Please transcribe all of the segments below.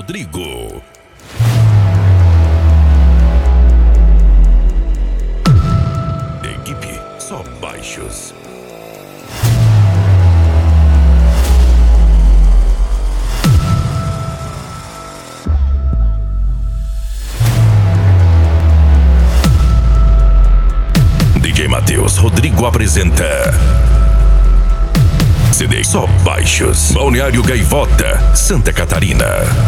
Rodrigo. Equipe Só Baixos. DJ Matheus Rodrigo apresenta CD Só Baixos, Balneário Gaivota, Santa Catarina.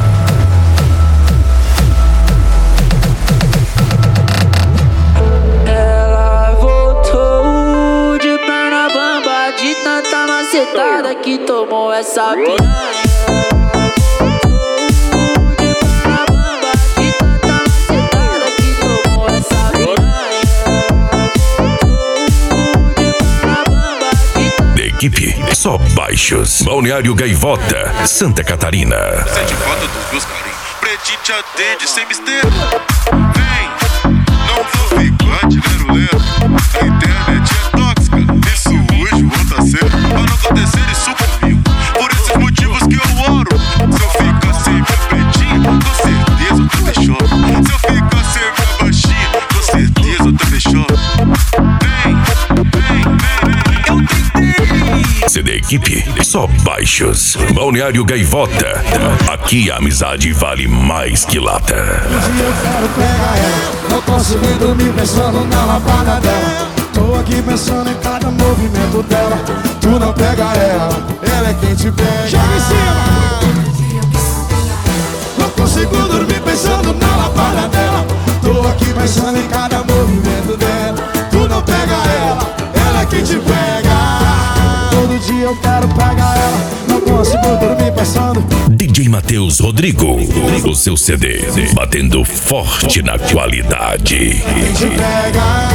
Ela voltou de perna bamba, de tanta macetada que tomou essa piranha. Equipe Só Baixos, Balneário Gaivota, Santa Catarina. Sente falta dos meus carinhos. Pretinho te atende sem mistério. Vem, não vou ficar de lero-lero. A internet é tóxica, isso hoje o tá certo. Pra não acontecer isso comigo, por esses motivos que eu oro. Se eu ficar sem minha pretinha, com certeza eu também choro. Se eu ficar sem minha baixinha, com certeza eu também choro. CD Equipe Só Baixos, Balneário Gaivota. Aqui a amizade vale mais que lata. Um dia eu quero pegar ela, não consegui dormir pensando na lapada dela. Tô aqui pensando em cada movimento dela. Tu não pega ela, ela é quem te pega. Joga em cima! Não consigo dormir pensando na lapada dela. Tô aqui pensando em cada movimento dela. Tu não pega ela é quem te pega. Todo dia eu quero pegar ela, não consigo dormir pensando. DJ Matheus Rodrigo, o seu CD batendo forte na qualidade. Quem te pega